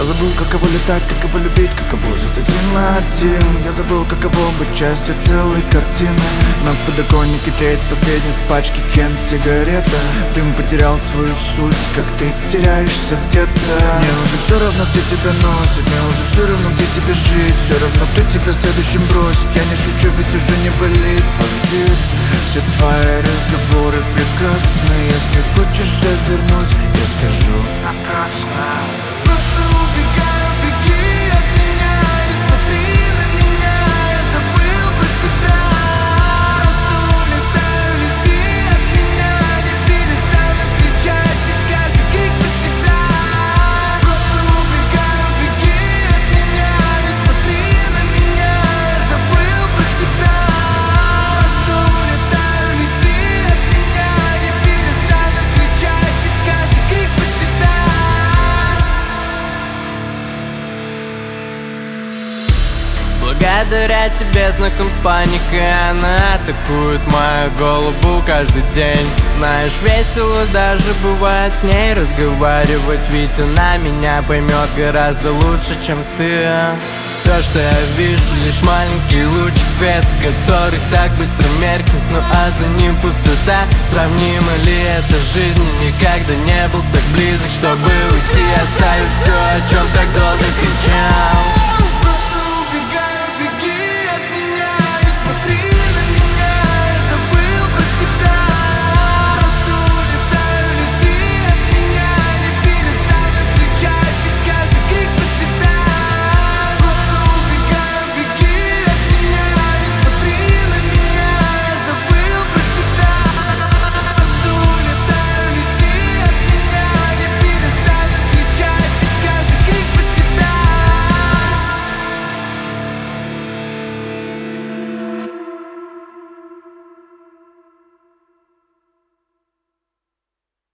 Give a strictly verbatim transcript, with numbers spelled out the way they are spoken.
Я забыл, каково летать, каково любить, каково жить один на один. Я забыл, каково быть частью целой картины. На подоконнике тлеет последняя с пачки Кен сигарета. Дым потерял свою суть, как ты теряешься где-то. Мне уже все равно, где тебя носит, мне уже все равно, где тебе жить. Все равно, кто тебя следующим бросит. Я не шучу, ведь уже не болит, поверь. Все твои разговоры прекрасны. Если хочешь все вернуть, я скажу напрасно. Просто убегай, убеги от меня. Не смотри на меня, я забыл про тебя. Просто улетаю, лети от меня. Не перестану кричать, ведь каждый крик про тебя. Просто убегай, убеги от меня. Не смотри на меня, я забыл про тебя. Просто улетаю, лети от меня. Не перестану кричать, ведь каждый крик про тебя. Благодаря тебе знаком с паникой. Она атакует мою голову каждый день. Знаешь, весело даже бывает с ней разговаривать, ведь она меня поймет гораздо лучше, чем ты. Все, что я вижу, лишь маленький лучик света, который так быстро меркнет, ну а за ним пустота. Сравнима ли это жизнь? Никогда не был так близок, чтобы уйти, оставив все, о чем так долго кричал.